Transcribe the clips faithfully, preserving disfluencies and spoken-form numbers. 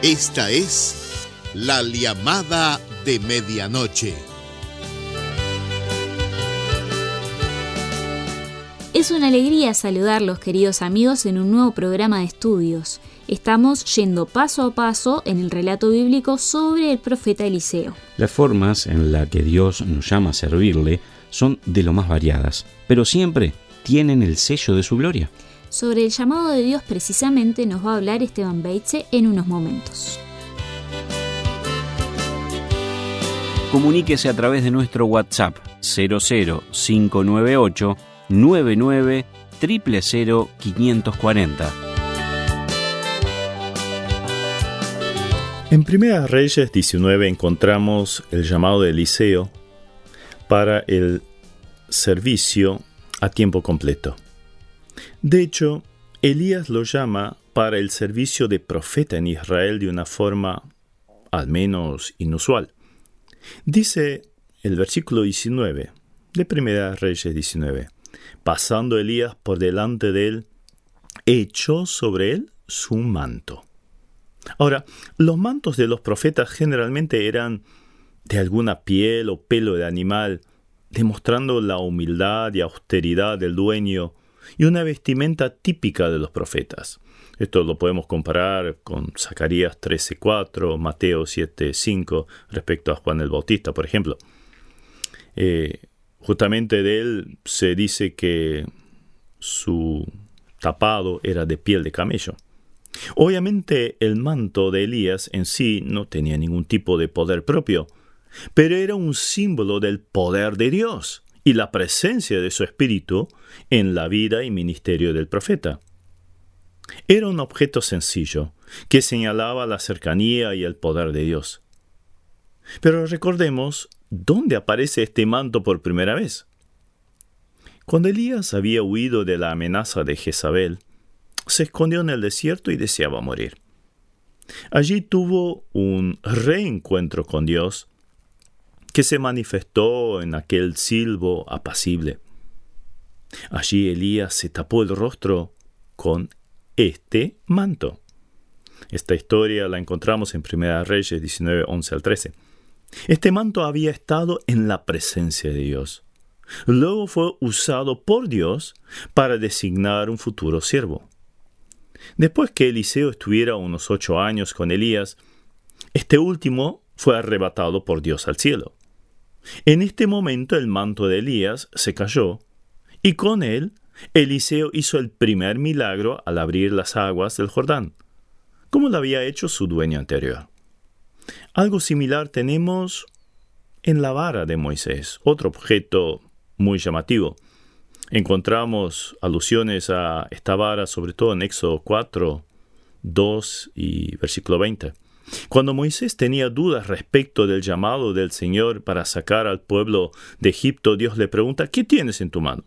Esta es la llamada de medianoche. Es una alegría saludarlos, queridos amigos, en un nuevo programa de estudios. Estamos yendo paso a paso en el relato bíblico sobre el profeta Eliseo. Las formas en las que Dios nos llama a servirle son de lo más variadas, pero siempre tienen el sello de su gloria. Sobre el llamado de Dios precisamente nos va a hablar Esteban Beitze en unos momentos. Comuníquese a través de nuestro WhatsApp cero cero cinco nueve ocho nueve nueve cero cero cero cinco cuatro cero. En Primera Reyes diecinueve encontramos el llamado de Eliseo para el servicio a tiempo completo. De hecho, Elías lo llama para el servicio de profeta en Israel de una forma al menos inusual. Dice el versículo diecinueve de Primera Reyes diecinueve: pasando Elías por delante de él, echó sobre él su manto. Ahora, los mantos de los profetas generalmente eran de alguna piel o pelo de animal, demostrando la humildad y austeridad del dueño y una vestimenta típica de los profetas. Esto lo podemos comparar con Zacarías trece cuatro, Mateo siete cinco, respecto a Juan el Bautista, por ejemplo. Eh, justamente de él se dice que su tapado era de piel de camello. Obviamente el manto de Elías en sí no tenía ningún tipo de poder propio, pero era un símbolo del poder de Dios y la presencia de su espíritu en la vida y ministerio del profeta. Era un objeto sencillo que señalaba la cercanía y el poder de Dios. Pero recordemos dónde aparece este manto por primera vez. Cuando Elías había huido de la amenaza de Jezabel, se escondió en el desierto y deseaba morir. Allí tuvo un reencuentro con Dios que se manifestó en aquel silbo apacible. Allí Elías se tapó el rostro con este manto. Esta historia la encontramos en Primera Reyes diecinueve, once al trece. Este manto había estado en la presencia de Dios. Luego fue usado por Dios para designar un futuro siervo. Después que Eliseo estuviera unos ocho años con Elías, este último fue arrebatado por Dios al cielo. En este momento el manto de Elías se cayó, y con él Eliseo hizo el primer milagro al abrir las aguas del Jordán, como lo había hecho su dueño anterior. Algo similar tenemos en la vara de Moisés, otro objeto muy llamativo. Encontramos alusiones a esta vara sobre todo en Éxodo cuatro, dos y versículo veinte. Cuando Moisés tenía dudas respecto del llamado del Señor para sacar al pueblo de Egipto, Dios le pregunta: ¿qué tienes en tu mano?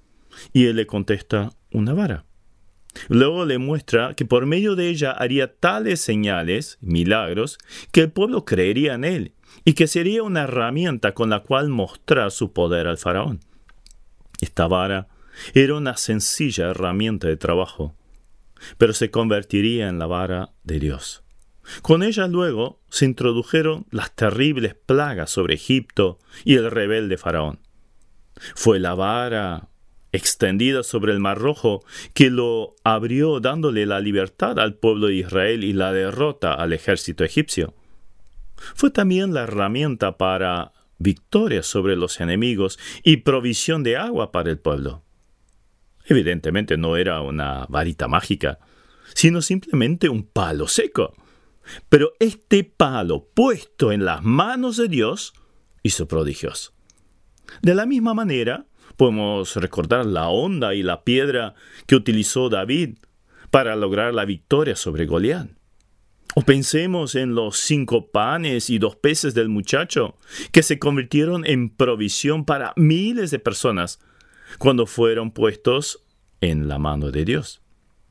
Y él le contesta: una vara. Luego le muestra que por medio de ella haría tales señales, milagros, que el pueblo creería en él y que sería una herramienta con la cual mostrar su poder al faraón. Esta vara era una sencilla herramienta de trabajo, pero se convertiría en la vara de Dios. Con ella luego se introdujeron las terribles plagas sobre Egipto y el rebelde faraón. Fue la vara extendida sobre el Mar Rojo que lo abrió, dándole la libertad al pueblo de Israel y la derrota al ejército egipcio. Fue también la herramienta para victoria sobre los enemigos y provisión de agua para el pueblo. Evidentemente no era una varita mágica, sino simplemente un palo seco. Pero este palo puesto en las manos de Dios hizo prodigios. De la misma manera, podemos recordar la honda y la piedra que utilizó David para lograr la victoria sobre Goliat. O pensemos en los cinco panes y dos peces del muchacho, que se convirtieron en provisión para miles de personas cuando fueron puestos en la mano de Dios.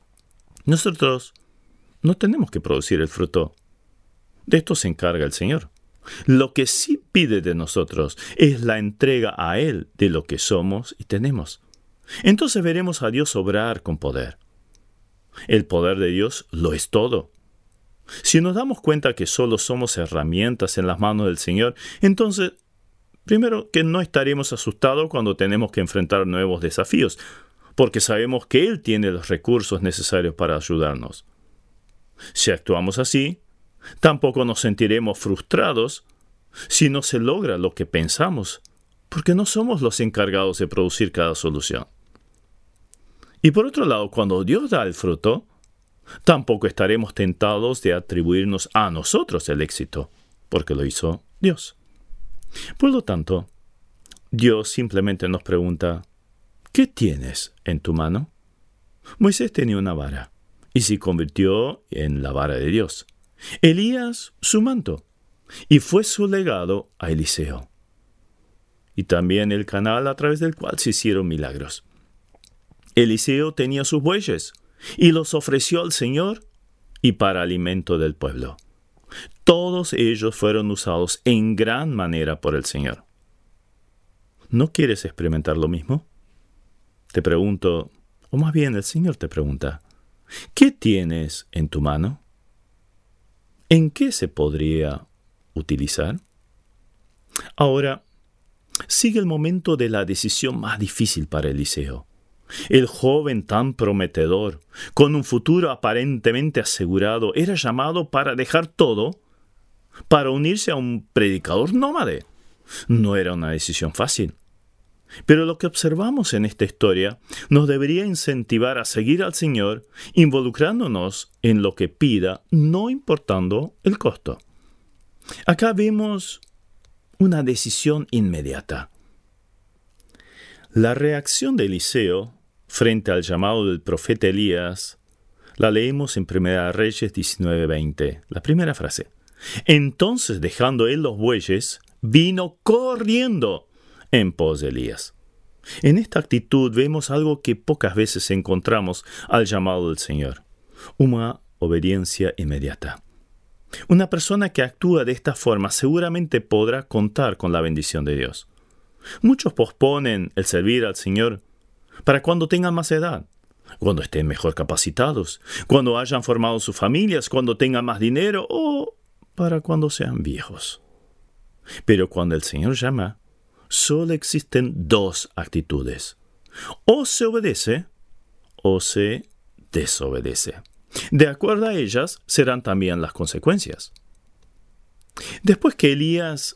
Nosotros no tenemos que producir el fruto. De esto se encarga el Señor. Lo que sí pide de nosotros es la entrega a Él de lo que somos y tenemos. Entonces veremos a Dios obrar con poder. El poder de Dios lo es todo. Si nos damos cuenta que solo somos herramientas en las manos del Señor, entonces, primero que no estaremos asustados cuando tenemos que enfrentar nuevos desafíos, porque sabemos que Él tiene los recursos necesarios para ayudarnos. Si actuamos así, tampoco nos sentiremos frustrados si no se logra lo que pensamos, porque no somos los encargados de producir cada solución. Y por otro lado, cuando Dios da el fruto, tampoco estaremos tentados de atribuirnos a nosotros el éxito, porque lo hizo Dios. Por lo tanto, Dios simplemente nos pregunta, ¿qué tienes en tu mano? Moisés tenía una vara, y se convirtió en la vara de Dios. Elías, su manto, y fue su legado a Eliseo. Y también el canal a través del cual se hicieron milagros. Eliseo tenía sus bueyes, y los ofreció al Señor y para alimento del pueblo. Todos ellos fueron usados en gran manera por el Señor. ¿No quieres experimentar lo mismo? Te pregunto, o más bien el Señor te pregunta, ¿qué tienes en tu mano? ¿En qué se podría utilizar? Ahora, sigue el momento de la decisión más difícil para Eliseo. El joven tan prometedor, con un futuro aparentemente asegurado, era llamado para dejar todo, para unirse a un predicador nómade. No era una decisión fácil. Pero lo que observamos en esta historia nos debería incentivar a seguir al Señor, involucrándonos en lo que pida, no importando el costo. Acá vemos una decisión inmediata. La reacción de Eliseo frente al llamado del profeta Elías la leemos en Primera Reyes diecinueve veinte, la primera frase. Entonces, dejando él los bueyes, vino corriendo en pos de Elías. En esta actitud vemos algo que pocas veces encontramos al llamado del Señor: una obediencia inmediata. Una persona que actúa de esta forma seguramente podrá contar con la bendición de Dios. Muchos posponen el servir al Señor para cuando tengan más edad, cuando estén mejor capacitados, cuando hayan formado sus familias, cuando tengan más dinero o para cuando sean viejos. Pero cuando el Señor llama, solo existen dos actitudes: o se obedece o se desobedece. De acuerdo a ellas serán también las consecuencias. Después que Elías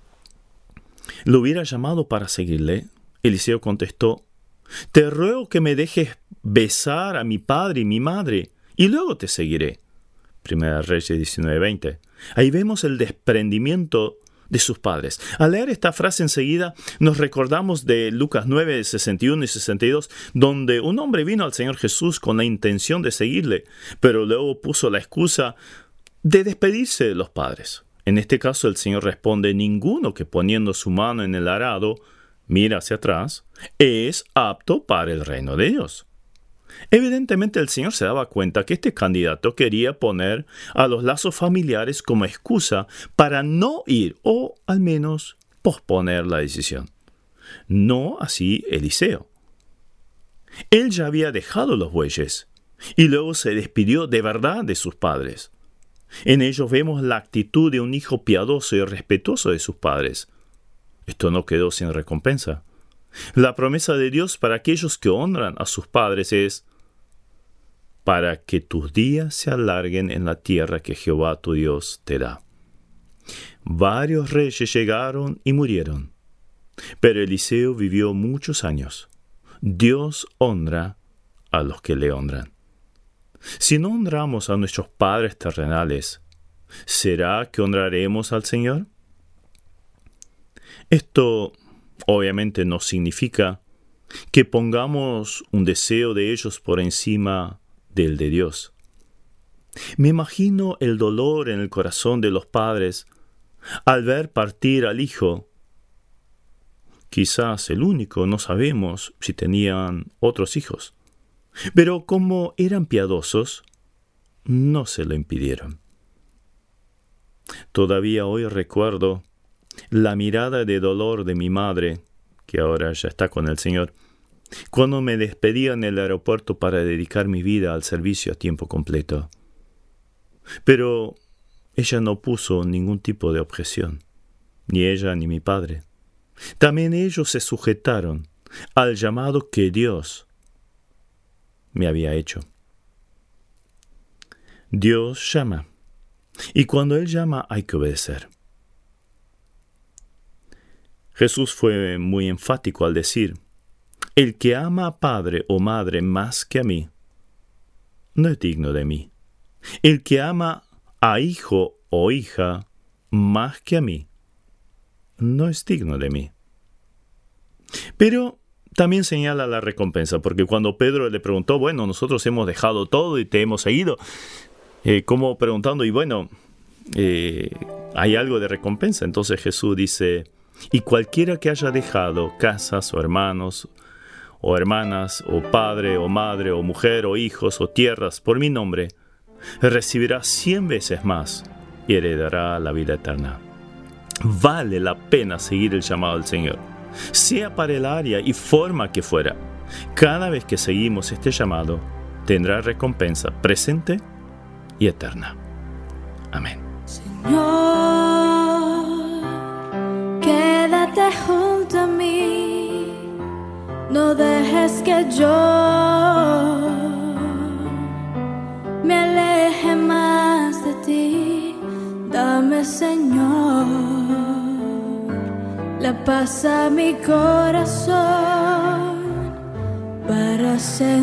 lo hubiera llamado para seguirle, Eliseo contestó: te ruego que me dejes besar a mi padre y mi madre, y luego te seguiré. Primera Reyes diecinueve veinte. Ahí vemos el desprendimiento de sus padres. Al leer esta frase enseguida nos recordamos de Lucas nueve, sesenta y uno y sesenta y dos, donde un hombre vino al Señor Jesús con la intención de seguirle, pero luego puso la excusa de despedirse de los padres. En este caso el Señor responde: ninguno que poniendo su mano en el arado mira hacia atrás es apto para el reino de Dios. Evidentemente el Señor se daba cuenta que este candidato quería poner a los lazos familiares como excusa para no ir o al menos posponer la decisión. No así Eliseo. Él ya había dejado los bueyes y luego se despidió de verdad de sus padres. En ellos vemos la actitud de un hijo piadoso y respetuoso de sus padres. Esto no quedó sin recompensa. La promesa de Dios para aquellos que honran a sus padres es: para que tus días se alarguen en la tierra que Jehová tu Dios te da. Varios reyes llegaron y murieron, pero Eliseo vivió muchos años. Dios honra a los que le honran. Si no honramos a nuestros padres terrenales, ¿será que honraremos al Señor? Esto obviamente no significa que pongamos un deseo de ellos por encima del de Dios. Me imagino el dolor en el corazón de los padres al ver partir al hijo. Quizás el único, no sabemos si tenían otros hijos. Pero como eran piadosos, no se lo impidieron. Todavía hoy recuerdo la mirada de dolor de mi madre, que ahora ya está con el Señor, cuando me despedía en el aeropuerto para dedicar mi vida al servicio a tiempo completo. Pero ella no puso ningún tipo de objeción, ni ella ni mi padre. También ellos se sujetaron al llamado que Dios me había hecho. Dios llama, y cuando Él llama hay que obedecer. Jesús fue muy enfático al decir: el que ama a padre o madre más que a mí, no es digno de mí. El que ama a hijo o hija más que a mí, no es digno de mí. Pero también señala la recompensa, porque cuando Pedro le preguntó, bueno, nosotros hemos dejado todo y te hemos seguido, eh, como preguntando, y bueno, eh, ¿hay algo de recompensa? Entonces Jesús dice: y cualquiera que haya dejado casas o hermanos o hermanas o padre o madre o mujer o hijos o tierras por mi nombre, recibirá cien veces más y heredará la vida eterna. Vale la pena seguir el llamado del Señor, sea para el área y forma que fuera. Cada vez que seguimos este llamado, tendrá recompensa presente y eterna. Amén. Señor, quédate junto a mí, no dejes que yo me aleje más de ti. Dame, Señor, la paz a mi corazón para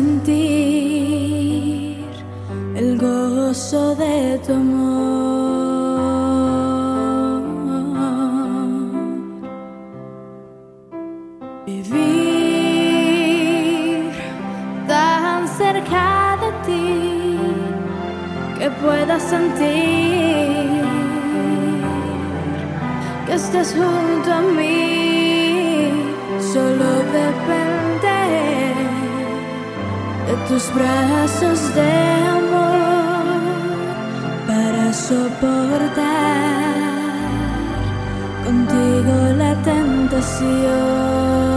sentir el gozo de tu amor. Vivir tan cerca de ti que pueda sentir que estés junto a mí. Solo depende de tus brazos de amor para soportar contigo la tentación.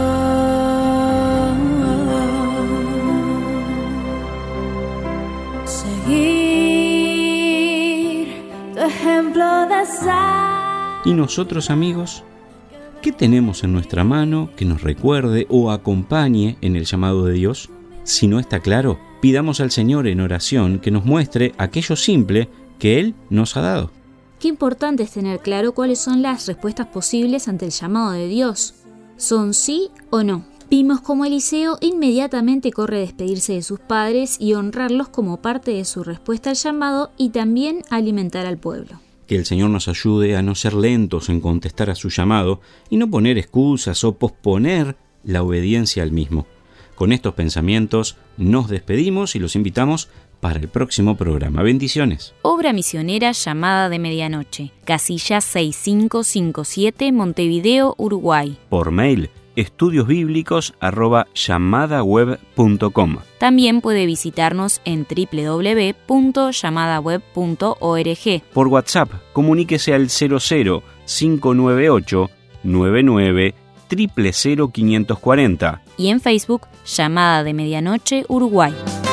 Seguir tu ejemplo de sal. ¿Y nosotros, amigos? ¿Qué tenemos en nuestra mano que nos recuerde o acompañe en el llamado de Dios? Si no está claro, pidamos al Señor en oración que nos muestre aquello simple que Él nos ha dado. Qué importante es tener claro cuáles son las respuestas posibles ante el llamado de Dios. ¿Son sí o no? Vimos cómo Eliseo inmediatamente corre a despedirse de sus padres y honrarlos como parte de su respuesta al llamado y también a alimentar al pueblo. Que el Señor nos ayude a no ser lentos en contestar a su llamado y no poner excusas o posponer la obediencia al mismo. Con estos pensamientos nos despedimos y los invitamos para el próximo programa. Bendiciones. Obra misionera Llamada de Medianoche. Casilla seis cinco cinco siete, Montevideo, Uruguay. Por mail, estudiosbíblicos arroba llamadaweb punto com. También puede visitarnos en doble u doble u doble u punto llamadaweb punto org. Por WhatsApp, comuníquese al cero cero cinco nueve ocho nueve nueve cero cero cero quinientos cuarenta. Y en Facebook, Llamada de Medianoche, Uruguay.